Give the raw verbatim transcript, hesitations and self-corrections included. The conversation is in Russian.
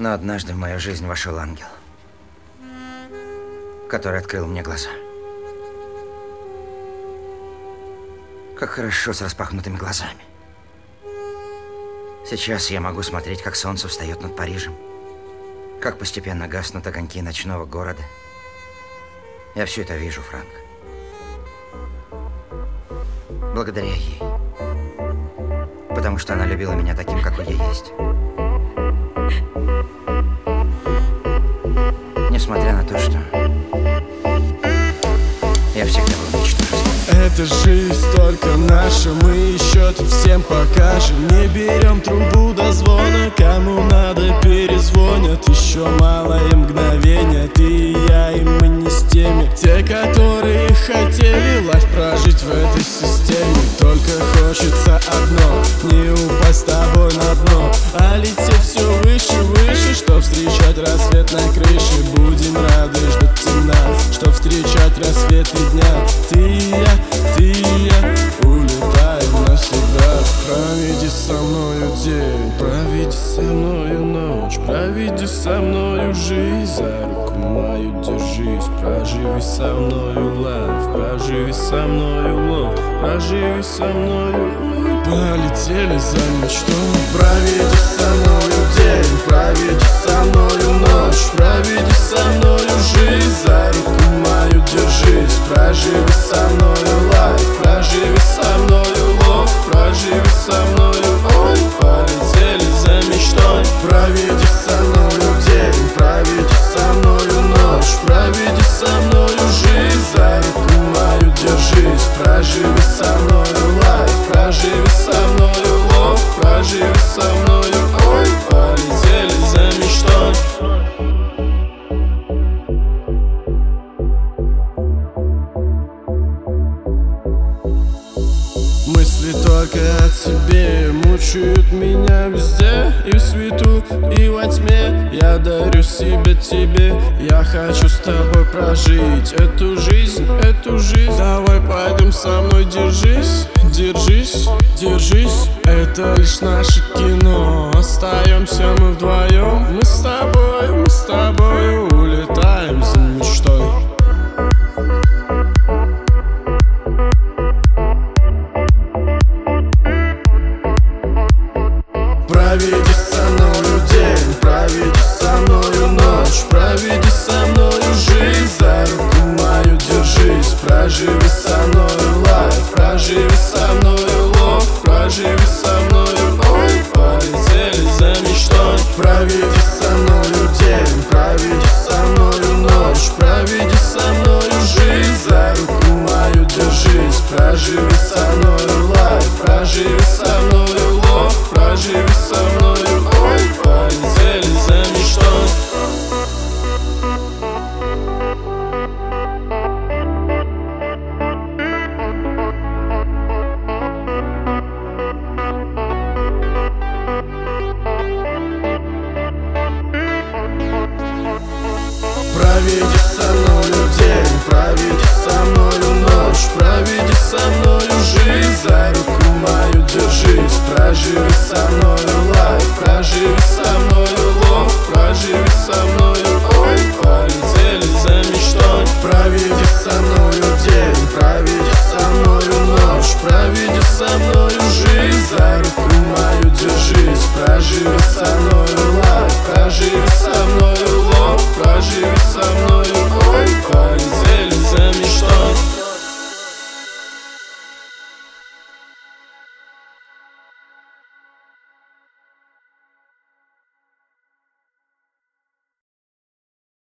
Но однажды в мою жизнь вошел ангел, который открыл мне глаза. Как хорошо с распахнутыми глазами. Сейчас я могу смотреть, как солнце встает над Парижем, как постепенно гаснут огоньки ночного города. Я все это вижу, Франк. Благодаря ей. Потому что она любила меня таким, какой я есть. Несмотря на то, что я всегда был ничтожеством. Эта жизнь только наша, мы еще тут всем покажем. Не берем трубу до звона, кому надо перезвонят. Еще малое мгновение, ты и я, и мы не с теми. Те, которые хотели лайф прожить в этой системе. Только хочется одно, не упасть с тобой на дно, а лететь все выше, выше, чтоб встречать рассвет на крыше. Будем рады ждать темна, чтоб встречать рассветы дня. Ты и я, ты и я улетаем навсегда. Проведи со мною день, проведи со мною ночь, проведи со мною жизнь, за руку мою держись. Проживи со мною лайф, проживи со мною лов, проживи со мною. Полетели за мечтой. Проведи со мною день, проведи со мною ночь, проведи со мною жизнь, за руку мою держись. Проживи со мною лайф, проживи со мною лов, проживи со мною. Ой, полетели за мечтой. Проведи со мною день, проведи со мною ночь, проведи со мною жизнь, за руку мою держись. Проживи со мною лайф, проживи со мною лов, проживи со мною. Ой, полетели за мечтой. Мысли только о тебе мучают меня везде, и в свету, и во тьме. Я дарю себя тебе, я хочу с тобой прожить эту жизнь, эту жизнь. Давай пойдем со мной, держись, держись, держись. Это лишь наше кино, остаемся мы вдвоем. Мы с тобой, мы с тобой улетаем за мечтой. Проведи со мною день, проведи со мною ночь, проведи со мною жизнь, за руку мою держись. Проживи со мною лайф, проживи со мною лов, проживи со мною. Ой, полетели за мечтой. Проведи со мною день, проведи со мною ночь, проведи со мною жизнь, за руку мою держись. Проживи со мною лайф, проживи со мною лов, проживи со мною. Ой, полетели за мечтой. Проведи со мною день, проведи со мною ночь, проведи со мною жизнь, за руку мою держись. Проживи со мною лайф, проживи со